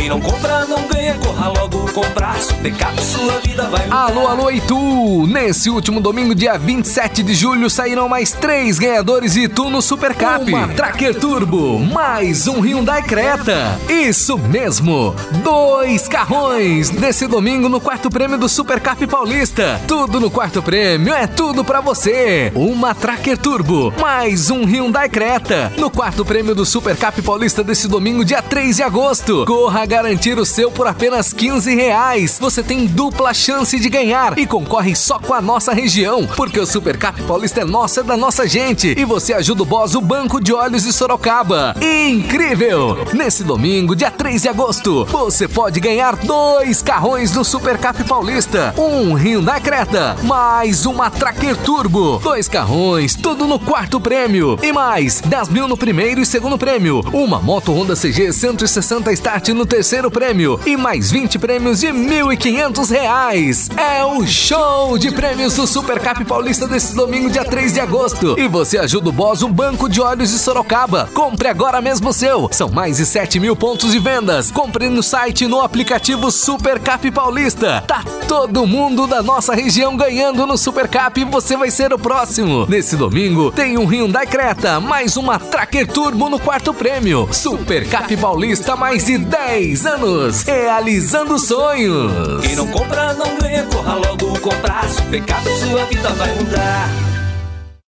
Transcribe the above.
Quem não compra não ganha, corra logo comprar. Supercap, sua vida vai mudar. Alô, alô, Itu! Nesse último domingo, dia 27 de julho, saíram mais 3 ganhadores Itu no Supercap. Uma Tracker Turbo, mais um Hyundai Creta. Isso mesmo, 2 carrões. Nesse domingo, no quarto prêmio do Supercap Paulista. Tudo no quarto prêmio, é tudo pra você. Uma Tracker Turbo, mais um Hyundai Creta. No quarto prêmio do Supercap Paulista desse domingo, dia 3 de agosto. Corra garantir o seu por apenas R$15. Você tem dupla chance de ganhar e concorre só com a nossa região, porque o Supercap Paulista é nosso, é da nossa gente. E você ajuda o Boss, o Banco de Óleos de Sorocaba. Incrível! Nesse domingo, dia 3 de agosto, você pode ganhar 2 carrões no Supercap Paulista. Um Hyundai Creta, mais uma Tracker Turbo. 2 carrões, tudo no quarto prêmio. E mais 10 mil no primeiro e segundo prêmio. Uma moto Honda CG 160 Start no terceiro prêmio. E mais 20 prêmios de R$1.500. É o show de prêmios do Supercap Paulista desse domingo, dia 3 de agosto. E você ajuda o Boss, o Banco de Óleos de Sorocaba. Compre agora mesmo o seu. São mais de 7 mil pontos de vendas. Compre no site e no aplicativo Supercap Paulista. Tá todo mundo da nossa região ganhando no Supercap e você vai ser o próximo. Nesse domingo tem um Hyundai Creta, mais uma Tracker Turbo no quarto prêmio. Supercap Paulista, mais de 10 anos, realizando sonhos. Quem não compra não ganha, corra logo comprar. Supercap, sua vida vai mudar.